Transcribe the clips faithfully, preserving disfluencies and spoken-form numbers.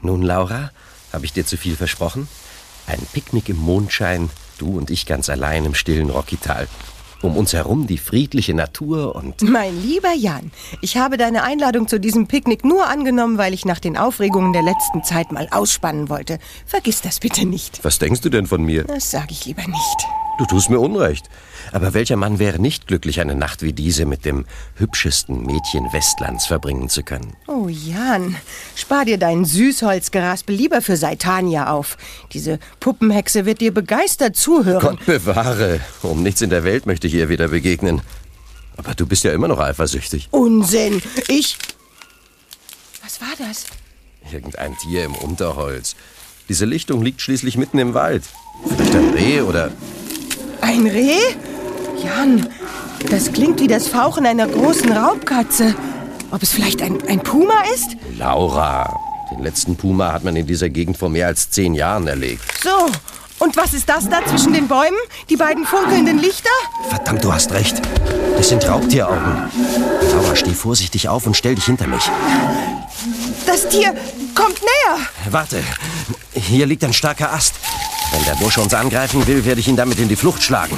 Nun, Laura, habe ich dir zu viel versprochen? Ein Picknick im Mondschein, du und ich ganz allein im stillen Rockital. Um uns herum die friedliche Natur und... Mein lieber Jan, ich habe deine Einladung zu diesem Picknick nur angenommen, weil ich nach den Aufregungen der letzten Zeit mal ausspannen wollte. Vergiss das bitte nicht. Was denkst du denn von mir? Das sage ich lieber nicht. Du tust mir Unrecht. Aber welcher Mann wäre nicht glücklich, eine Nacht wie diese mit dem hübschesten Mädchen Westlands verbringen zu können? Oh Jan, spar dir dein Süßholzgeraspel lieber für Saitania auf. Diese Puppenhexe wird dir begeistert zuhören. Gott bewahre. Um nichts in der Welt möchte ich ihr wieder begegnen. Aber du bist ja immer noch eifersüchtig. Unsinn. Ich... Was war das? Irgendein Tier im Unterholz. Diese Lichtung liegt schließlich mitten im Wald. Vielleicht ein Reh oder... Ein Reh? Jan, das klingt wie das Fauchen einer großen Raubkatze. Ob es vielleicht ein, ein Puma ist? Laura, den letzten Puma hat man in dieser Gegend vor mehr als zehn Jahren erlegt. So, und was ist das da zwischen den Bäumen? Die beiden funkelnden Lichter? Verdammt, du hast recht. Das sind Raubtieraugen. Laura, steh vorsichtig auf und stell dich hinter mich. Das Tier kommt näher. Warte, hier liegt ein starker Ast. Wenn der Bursche uns angreifen will, werde ich ihn damit in die Flucht schlagen.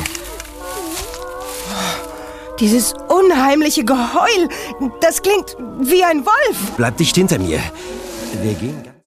Dieses unheimliche Geheul, das klingt wie ein Wolf. Bleib dicht hinter mir. Wir gehen...